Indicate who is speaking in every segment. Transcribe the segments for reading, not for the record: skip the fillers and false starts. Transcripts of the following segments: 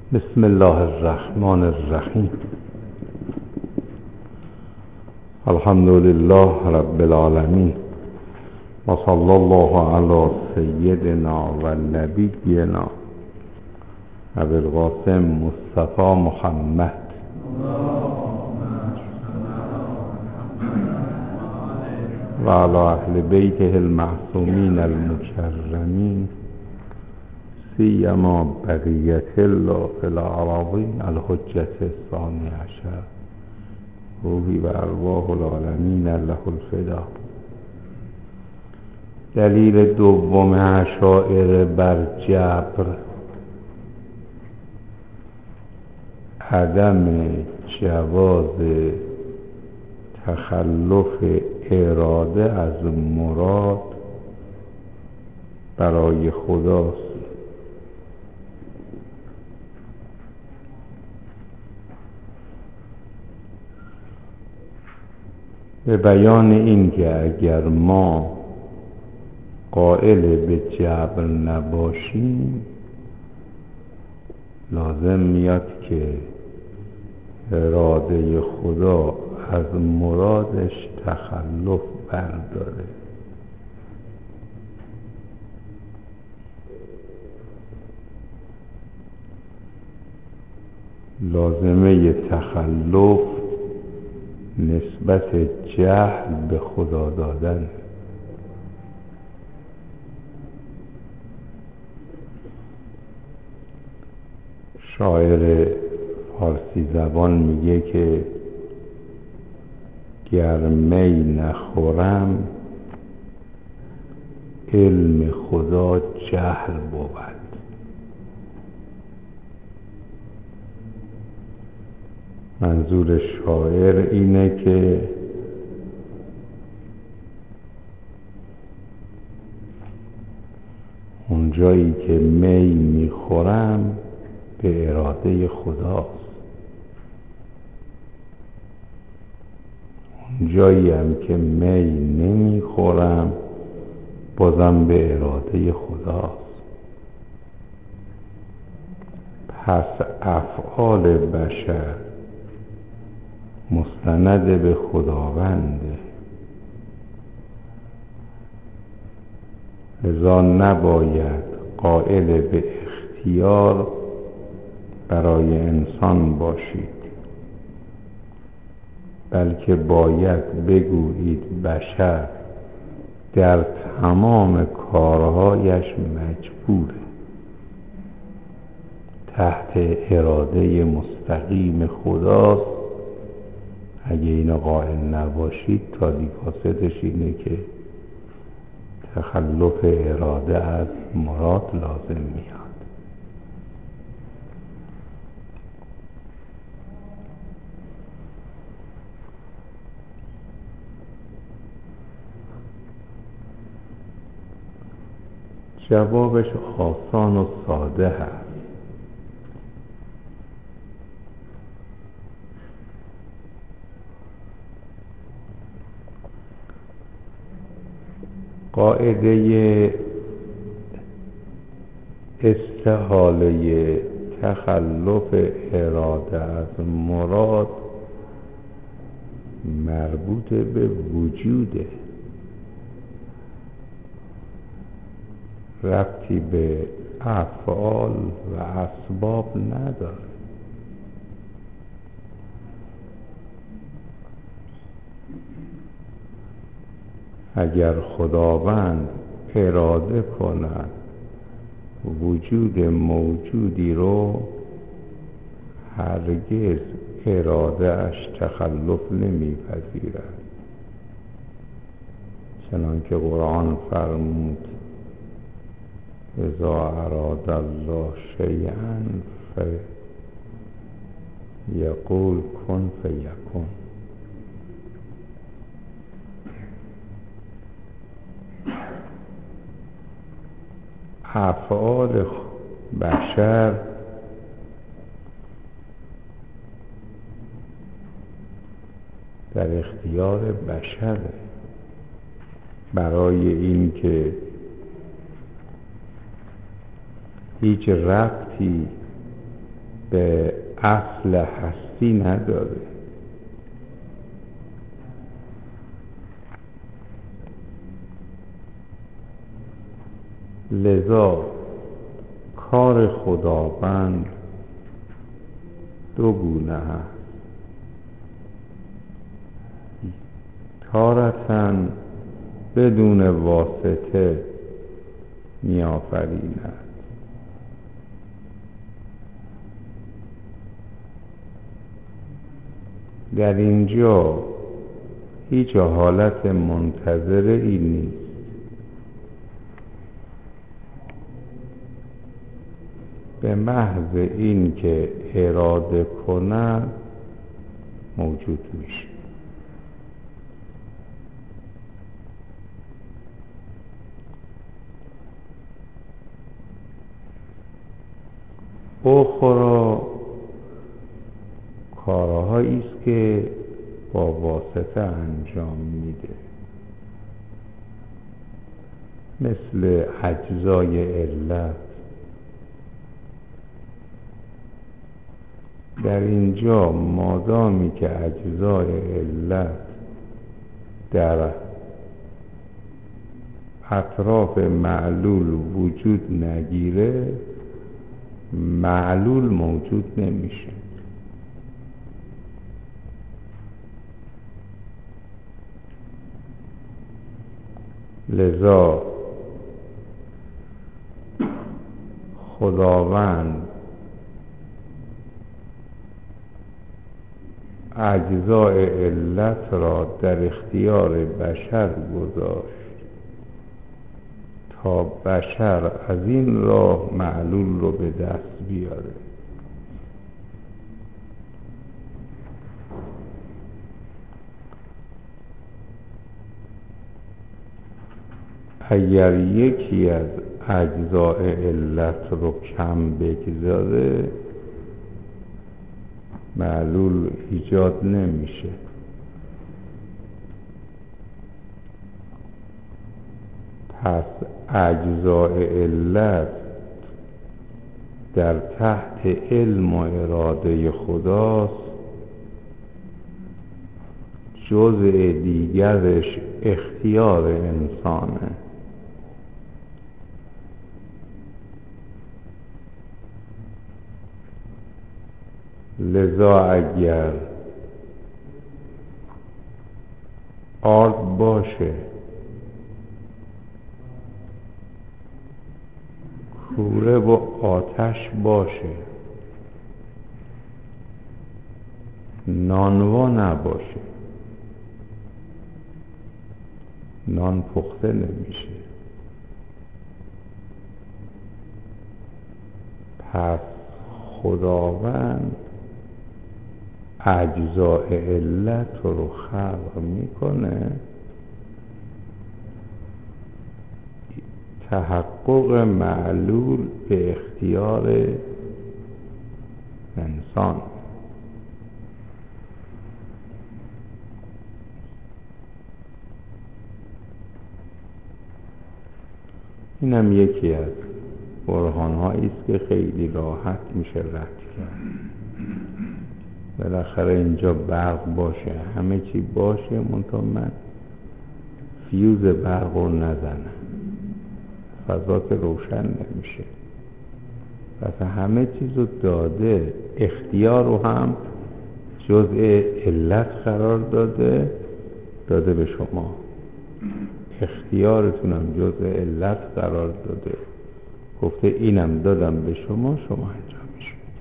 Speaker 1: بسم الله الرحمن الرحیم. الحمد لله رب العالمین و صلی الله علی سیدنا و نبینا ابی القاسم مصطفی محمد و علی اهل بیته المعصومین المکرمین سیما بقیت الله فی الأراضین الحجة الثانی عشر روحی و ارواح العالمین له الفدا. دلیل دوم اشاعره بر جبر عدم جواز تخلف اراده از مراد برای خداست. به بیان این که اگر ما قائل به جبر نباشیم لازم میاد که اراده خدا از مرادش تخلف برداره. لازمه تخلف نسبت جهل به خدا دادن. شاعر فارسی زبان میگه که گر می نخورم علم خدا جهل بود. منظور شاعر اینه که اون جایی که می میخورم به اراده خداست، اون جایی هم که می نمیخورم بازم به اراده خداست. پس افعال بشر مستند به خداونده، لذا نباید قائل به اختیار برای انسان باشید، بلکه باید بگویید بشر در تمام کارهایش مجبوره، تحت اراده مستقیم خداست. اگه اینو قائل نباشید تازی فاسدش اینه که تخلف اراده از مراد لازم میاد. جوابش آسان و ساده هست. قاعده استحاله تخلف اراده از مراد مربوط به وجوده، ربطی به افعال و اسباب نداره. اگر خداوند اراده کند وجود موجودی رو، هرگز اراده اش تخلف نمیپذیرد، چنانکه قرآن فرمود اذا اراد الله شیئا فیقول کن فیکون. افعال بشر در اختیار بشره، برای این که هیچ ربطی به اصل هستی نداره. لذا کار خداوند دو گونه هست. تارةً بدون واسطه می‌آفریند، در اینجا هیچ حالت منتظره ای نیست. به محض این که اراده کند موجود میشه. اخرى کارهایی است که با واسطه انجام میده، مثل اجزای علت. در اینجا مادامی که اجزای علت در اطراف معلول وجود نگیره، معلول موجود نمیشه. لذا خداوند اجزای علت را در اختیار بشر گذاشت تا بشر از این راه معلول رو به دست بیاره. اگر یکی از اجزای علت رو کم بگذاره، معلول ایجاد نمیشه. پس اجزای علت در تحت علم و اراده خداست، جزء دیگرش اختیار انسانه. لذا اگر آرد باشه، کوره و آتش باشه، نانوا نباشه، نان پخته نمیشه. پس خداوند اجزای علت رو خلق میکنه، تحقق معلول به اختیار انسان. اینم یکی از برهان‌هایی است که خیلی راحت میشه رد کرد. بالاخره اینجا برق باشه، همه چی باشه، منتها من فیوز برق رو نزنم، فضا که روشن نمیشه. پس همه چیز رو داده، اختیار رو هم جزء علت قرار داده به شما، اختیارتونم جزء علت قرار داده، گفته اینم دادم به شما، شما انجامش بدید.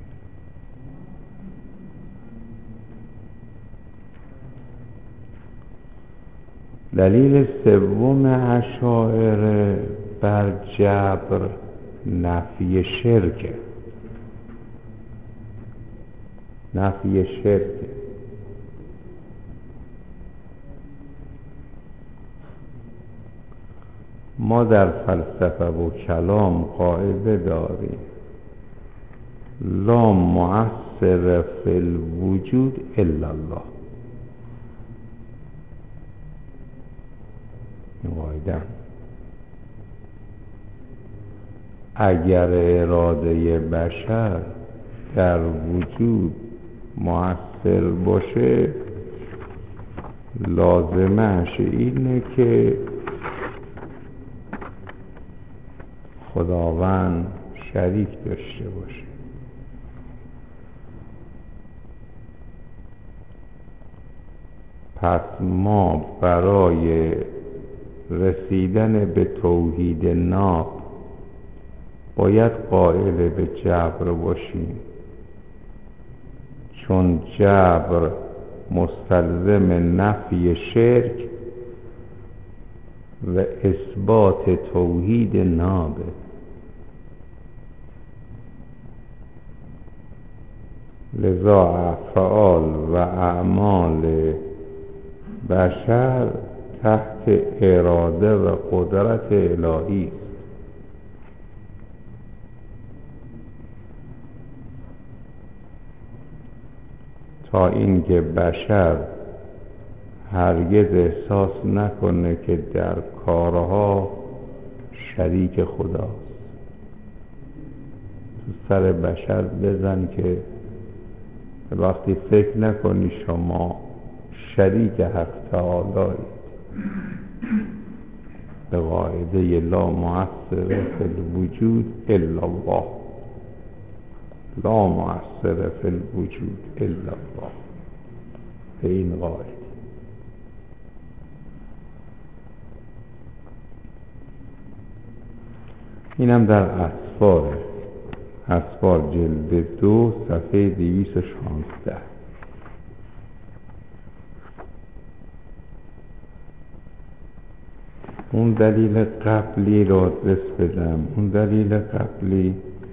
Speaker 1: دلیل سوم اشاعره بر جبر نفی شرک. نفی شرک ما در فلسفه و کلام قاعده داریم لا مؤثر فی الوجود الا الله. این قاعده اگر اراده بشر در وجود مؤثر باشه لازمش اینه که خداوند شریک داشته باشه. پس ما برای رسیدن به توحید ناب باید قائل به جبر باشیم، چون جبر مستلزم نفی شرک و اثبات توحید نابه. لذا افعال و اعمال بشر تحت اراده و قدرت الهی است. تا اینکه بشر هرگز احساس نکنه که در کارها شریک خداست. تو سر بشر بزن که وقتی فکر نکنی شما شریک حق تعالی به قاعده لا مؤثر فی الوجود الا الله، لا مؤثر فی الوجود الا الله، به این قاعده. اینم در اسفار جلد 2 صفحه 216. اون دلیل قبلی رو آدرس بدم. اون دلیل قبلی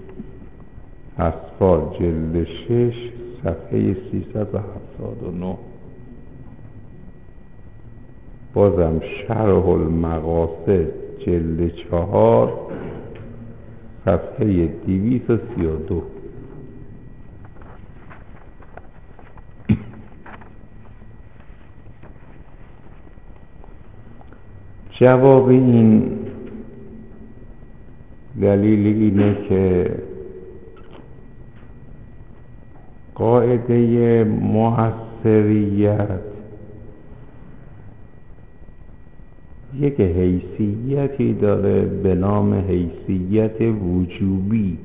Speaker 1: اسفار جلد 6 صفحه 379. بازم شرح المقاصد جلد 4 صفحه 232. جواب این دلیل اینه که قاعده مؤثریت یک حیثیتی داره به نام حیثیت وجوبی.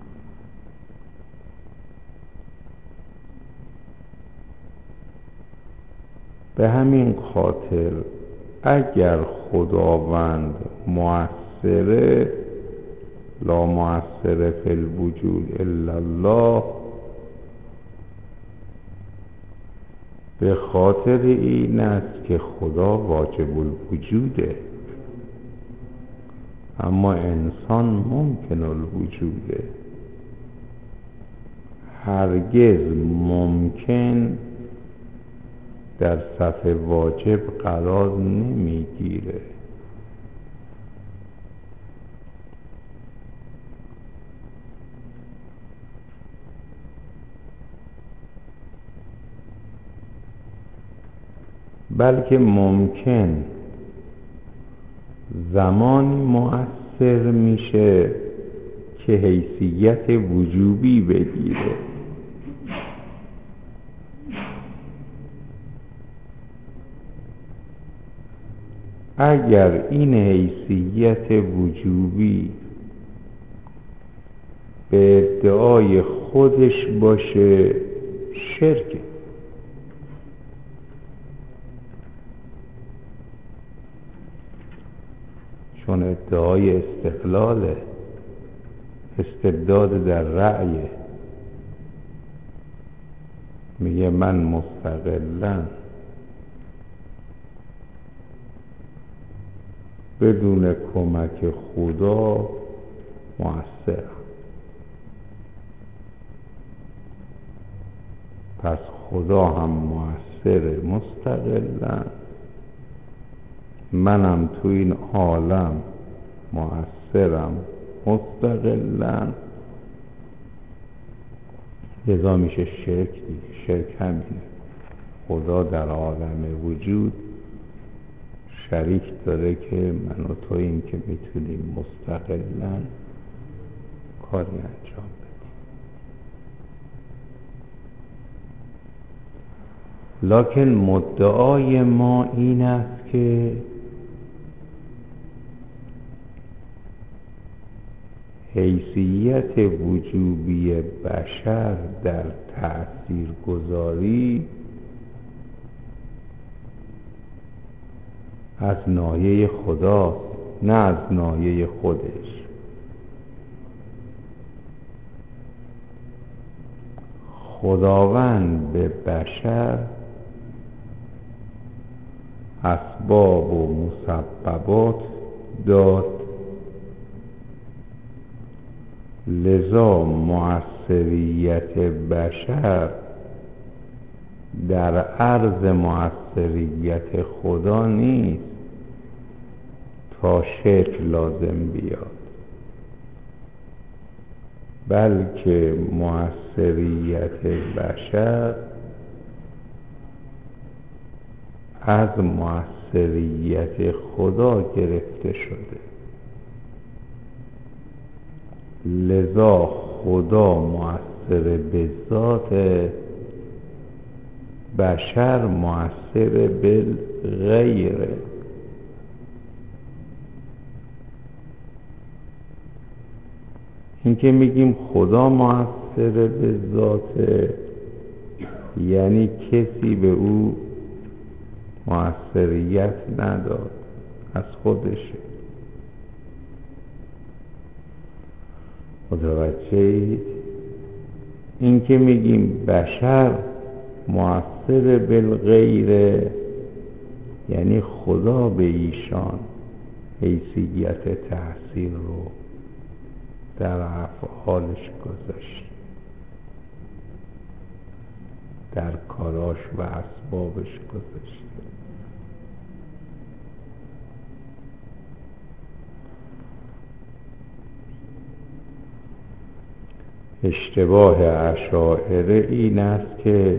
Speaker 1: به همین خاطر اگر خداوند مؤثره، لا مؤثر فی الوجود الا الله، به خاطر این است که خدا واجب الوجوده، اما انسان ممکن الوجوده. هرگز ممکن در صف واجب قرار نمیگیره. بلکه ممکن زمانی مؤثر میشه که حیثیت وجوبی بگیره. اگر این حیثیت وجوبی به ادعای خودش باشه شرکه. چون ادعای استقلاله، استبداد در رأی، میگه من مستقلاً بدون کمک خدا مؤثر. پس خدا هم مؤثر مستقلاً، منم تو این عالم مؤثرم مستقلاً. لذا میشه شرک دیگه. شرک همینه. خدا در عالم وجود شریک داره که من و توییم که میتونیم مستقلاً کاری انجام بدیم. لکن مدعای ما این است که حیثیت وجوبی بشر در تأثیرگذاری از ناحیه خدا، نه از ناحیه خودش. خداوند به بشر اسباب و مسببات داد، لذا مؤثریت بشر در عرض مؤثریت خدا نیست تا شکل لازم بیاد، بلکه مؤثریت بشر از مؤثریت خدا گرفته شده. لذا خدا مؤثر به ذات، بشر مؤثر بالغیره. این که میگیم خدا مؤثر به ذات، یعنی کسی به او مؤثریت نداد، از خودشه. متوجهید؟ این که میگیم بشر مؤثر بالغیره، یعنی خدا به ایشان حیثیت تأثیر رو در افعالش گذاشته، در کاراش و اسبابش گذاشته. اشتباه اشاعره این است که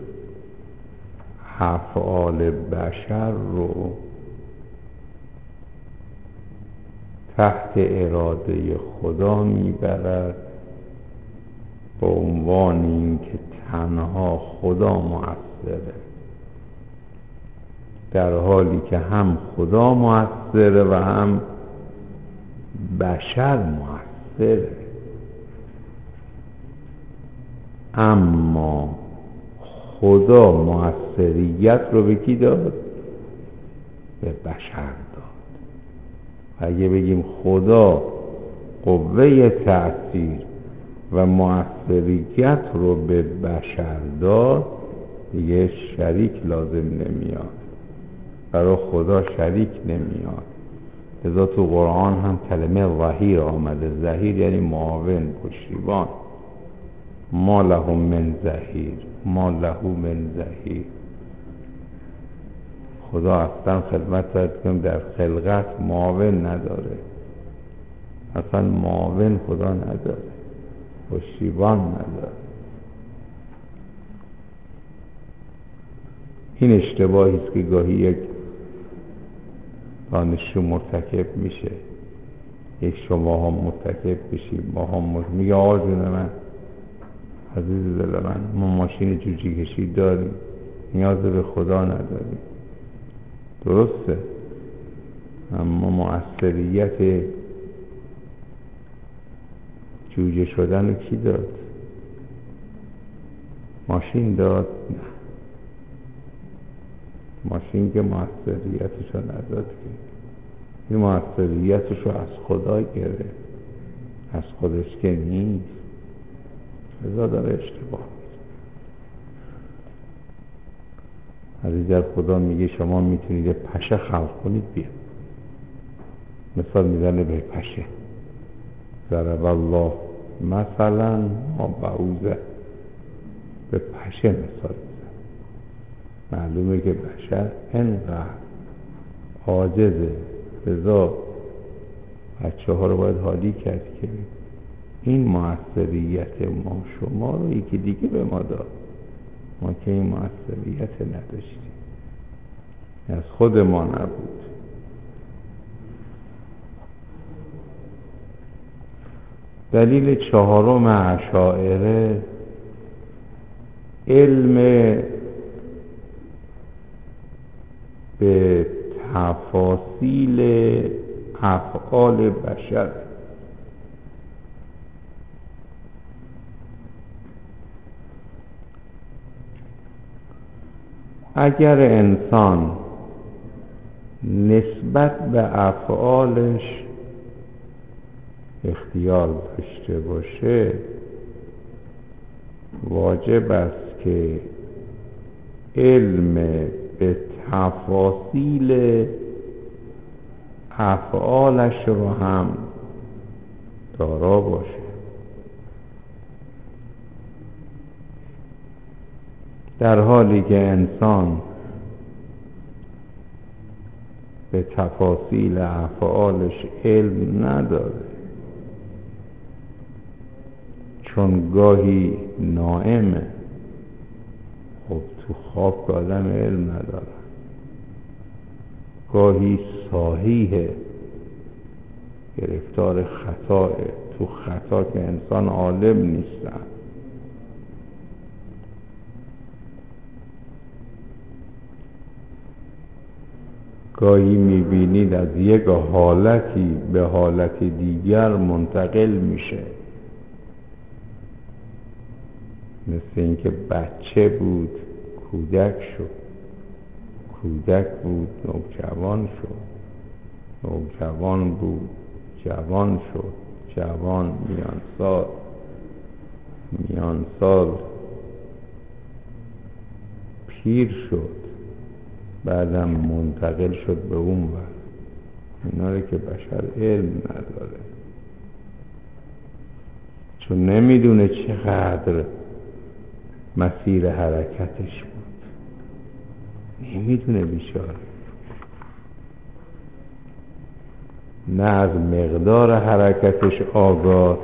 Speaker 1: افعال بشر رو تحت اراده خدا میبرد به عنوان اینکه تنها خدا مؤثره، در حالی که هم خدا مؤثره و هم بشر مؤثره. اما خدا مؤثریت رو به کی داد؟ به بشر داد. اگه بگیم خدا قوه تأثیر و مؤثریت رو به بشر داد، دیگه شریک لازم نمیاد، برای خدا شریک نمیاد. لذا تو قرآن هم کلمه ظهیر آمده. ظهیر یعنی معاون، پشتیبان. ما له من ظهیر، ما له من ظهیر. خدا اصلا خدمت کنیم در خلقت معاون نداره، اصلا معاون خدا نداره، پشتیبان نداره. این اشتباهی است که گاهی یک دانشجو مرتکب میشه، یک شما هم مرتکب بشیم، ما هم میگه آقا جون من، عزیز دل من، ما ماشین جوجه کشی داریم، نیاز به خدا نداریم. درسته، اما مؤثریت جوجه شدن رو کی داد؟ ماشین داد؟ نه، ماشین که مؤثریتش رو نداد که، این مؤثریتش رو از خدا گرفت، از خودش که نیست. لذا داره اشتباه میکنه. از خدا میگه شما میتونید پشه خلق کنید، بیا. مثال میزنه به پشه، ضرب الله مثلا ما بعوضه، به پشه مثال میزنه. معلومه که بشر انقدر عاجزه، لذا بچه ها رو باید حالی کرد که این مؤثریت ما شما رو یکی دیگه به ما داد، ما که این مؤثریت نداشتیم، از خود ما نبود. دلیل چهارم اشاعره علم به تفاصیل افعال بشر. اگر انسان نسبت به افعالش اختیار داشته باشه، واجب است که علم به تفاصیل افعالش رو هم دارا باشه. در حالی که انسان به تفاصیل افعالش علم نداره، چون گاهی نائمه، خب تو خواب آدم علم نداره، گاهی صحیحه، گرفتار خطاه، تو خطا که انسان عالم نیستن. گاهی میبینید از یک حالتی به حالت دیگر منتقل میشه، مثل اینکه بچه بود کودک شد، کودک بود نوجوان شد، نوجوان بود جوان شد، جوان میانسال، میانسال پیر شد، بعدم منتقل شد به اون ور. اینا رو که بشر علم نداره، چون نمیدونه چقدر مسیر حرکتش بود، نمیدونه بیچاره، نه از مقدار حرکتش آگاه،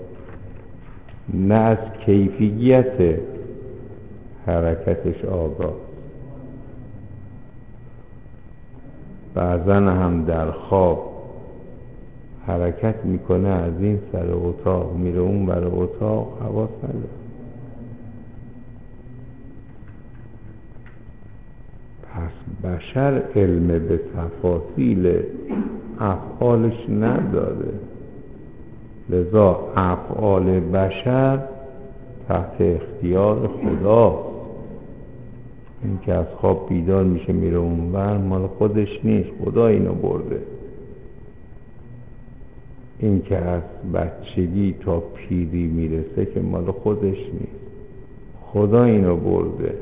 Speaker 1: نه از کیفیت حرکتش آگاه. بعضا هم در خواب حرکت میکنه، از این سر اتاق میره اون بر اتاق، حواس نداره. پس بشر علم به تفاصیل افعالش نداره، لذا افعال بشر تحت اختیار خدا. این که از خواب بیدار میشه میره اونور، مال خودش نیست، خدا اینو برده. این که از بچگی تا پیری میرسه که مال خودش نیست، خدا اینو برده.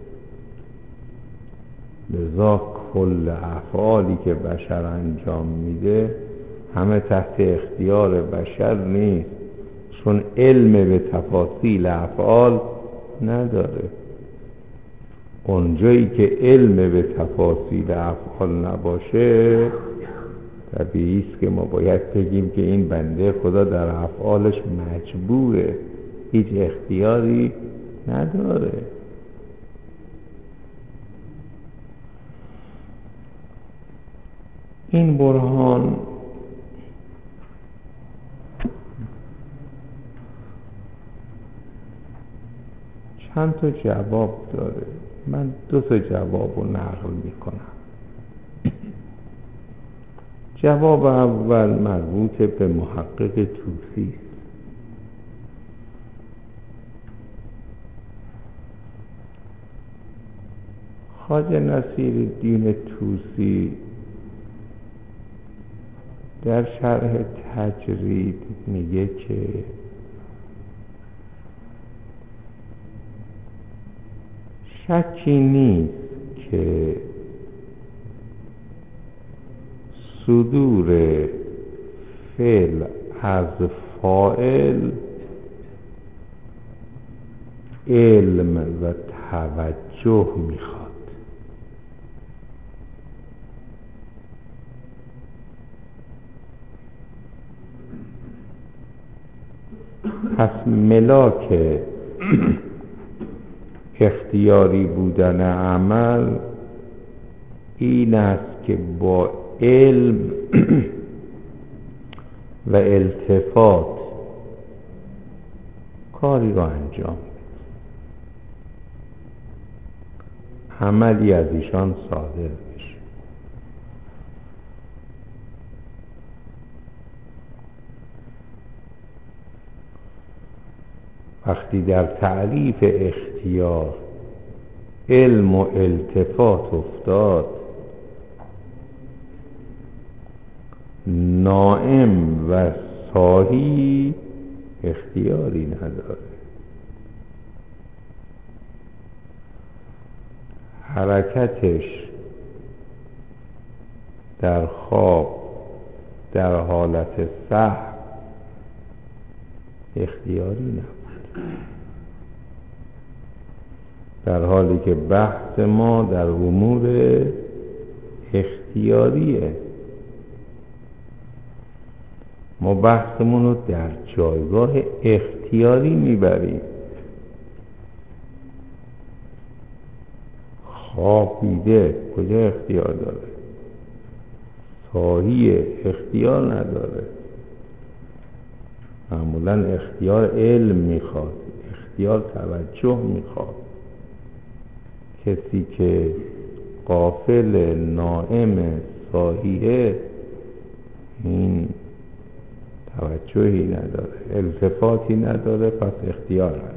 Speaker 1: لذا کل افعالی که بشر انجام میده همه تحت اختیار بشر نیست، چون علم به تفاصیل افعال نداره. اونجایی که علم به تفاصیل افعال نباشه، طبیعی است که ما باید بگیم که این بنده خدا در افعالش مجبوره، هیچ اختیاری نداره. این برهان چند تا جواب داره، من 2 تا جواب رو نقل میکنم. جواب اول مربوط به محقق طوسی است. خواجه نصیرالدین طوسی در شرح تجرید میگه که شکی نیست که صدور فعل از فاعل علم و توجه میخواد. پس ملاک اختیاری بودن عمل این است که با علم و التفات کاری رو انجام بده. عملی از ایشان صادر بشه. وقتی در تعریف اختیار علم و التفات افتاد، نائم و صاحی اختیاری نداره. حرکتش در خواب در حالت سهو اختیاری نبود، در حالی که بحث ما در امور اختیاریه. ما بحثمون رو در جایگاه اختیاری میبریم. خوابیده کجا اختیار داره؟ صاحی اختیار نداره. معمولا اختیار علم میخواد، اختیار توجه میخواد. کسی که غافل نائم صاحیه این توجهی نداره، التفاتی نداره، پس اختیار نداره.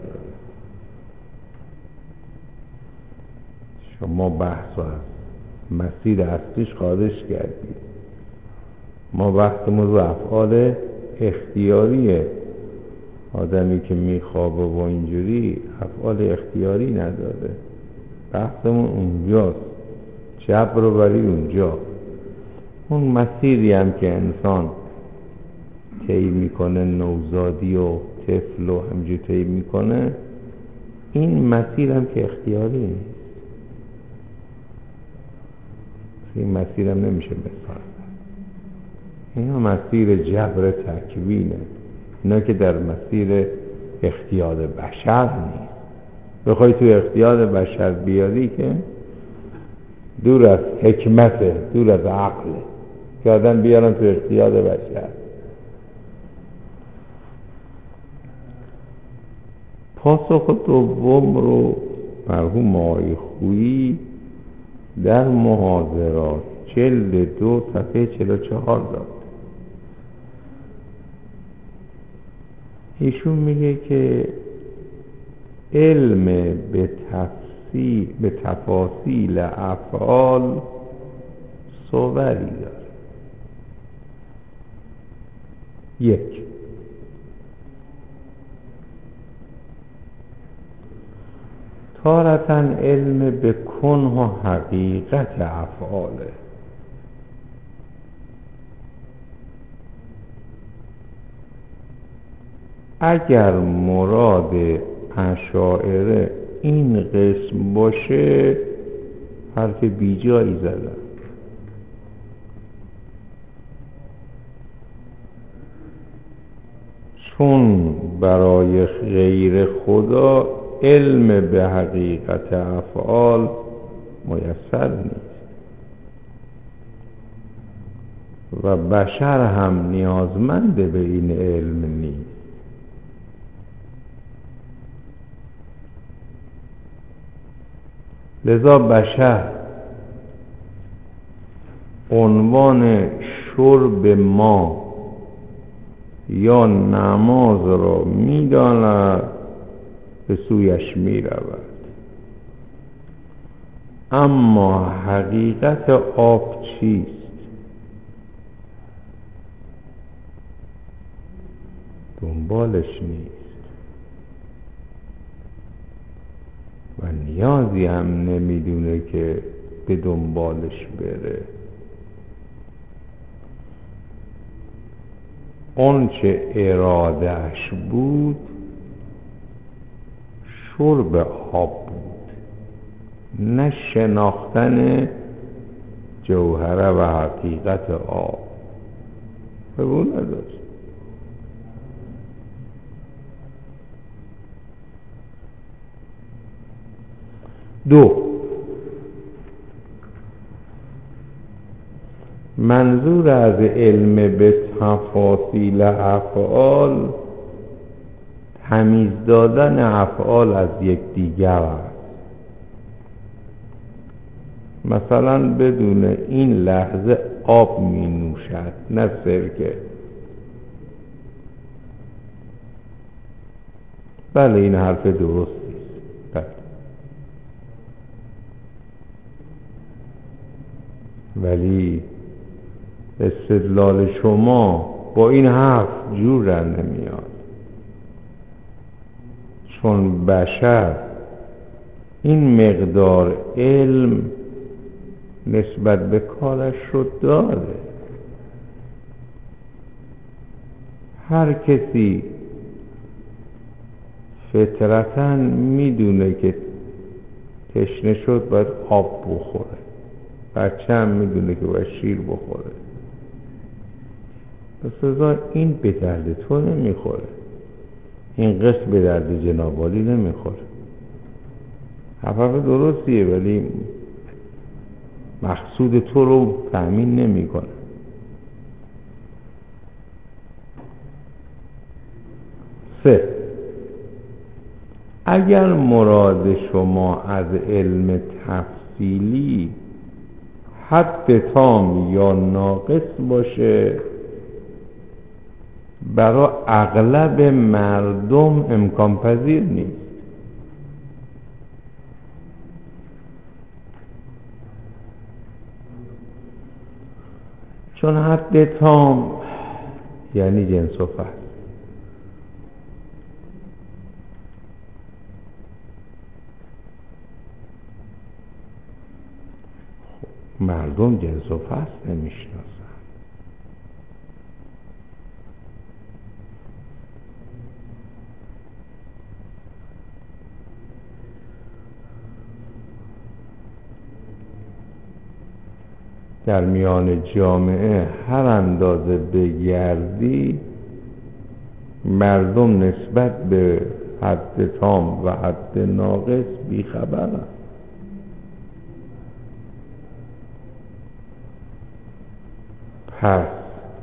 Speaker 1: شما بحث از مسیر اصلیش خارج کردید. ما بحثمون رو افعال اختیاریه. آدمی که میخوابه و اینجوری افعال اختیاری نداره. بحثمون اونجاست. جبر رو برید اونجا. اون مسیری هم که انسان طی میکنه، نوزادی و طفل و همجور طی میکنه، این مسیر هم که اختیاری نیست. این مسیر هم نمیشه بسازد. اینا مسیر جبر تکوینه. اینا که در مسیر اختیار بشر نیست. بخوای تو اختیار بشر بیاری که دور از حکمته، دور از عقله که آدم بیارن تو اختیار بشر. پاسخ دوم رو مرحوم آقای خویی در محاضرات جلد 2 صفحه 44 داد. ایشون میگه که علم به تفاصیل افعال صوری داره. 1. تارةً علم به کنه و حقیقت افعاله. اگر مراد اشاعره این قسم باشه حرف بیجایی زدن. چون برای غیر خدا علم به حقیقت افعال میسر نیست و بشر هم نیازمند به این علم نیست. لذا بشر عنوان شرب ما یا نماز را می‌داند، به سویش می‌رود، اما حقیقت آب چیست؟ دنبالش نیست و نیازی هم نمیدونه که به دنبالش بره. اون چه ارادهش بود شرب آب بود، نه شناختن جوهره و حقیقت آب. قبول نداشت. دو، منظور از علم به تفاصیل افعال تمیز دادن افعال از یکدیگر است. مثلا بدون این لحظه آب می نوشد، نه سرکه. بله این حرف درستی است، بله. ولی استدلال شما با این حرف جور نمیاد، چون بشر این مقدار علم نسبت به کارش رو داره. هر کسی فطرتاً میدونه که تشنه شد باید آب بخوره، بچه هم میدونه که باید شیر بخوره. پس ازا این به درد تو نمیخوره، این قسط به درد جناب عالی نمیخوره. حرف درستیه ولی مقصود تو رو تأمین نمیکنه. سه، اگر مراد شما از علم تفصیلی حد تام یا ناقص باشه، برای اغلب مردم امکان پذیر نیست. چون حد تام یعنی جنس و فصل. مردم جنس و فصل نمیشناسن. در میان جامعه هر اندازه بگردی، مردم نسبت به حد تام و حد ناقص بیخبرن. پس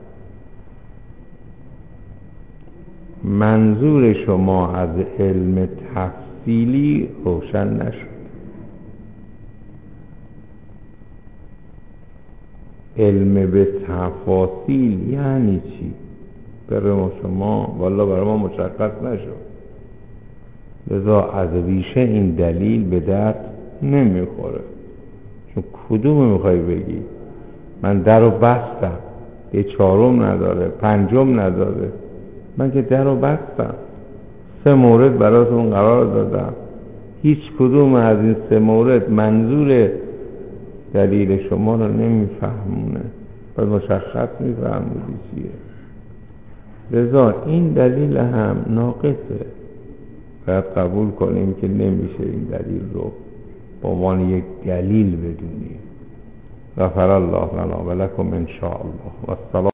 Speaker 1: منظور شما از علم تفصیلی روشن نشد. علم به تفاصیل یعنی چی؟ برای شما والا برای ما مشخص نشد. لذا از ریشه این دلیل به درد نمیخوره. چون کدوم میخوای بگی؟ من در رو بستم، یه چهارم نداره، پنجم نداره. من که در رو بستم، 3 مورد براتون قرار دادم، هیچ کدوم از این 3 مورد منظور دلیل شما رو نمیفهمونه. باید مشخص میفهمودی چیه. لذا این دلیل هم ناقصه. باید قبول کنیم که نمیشه این دلیل رو به عنوان یک دلیل بدونیم. غفر الله لنا و لکم ان شاء الله. و السلام.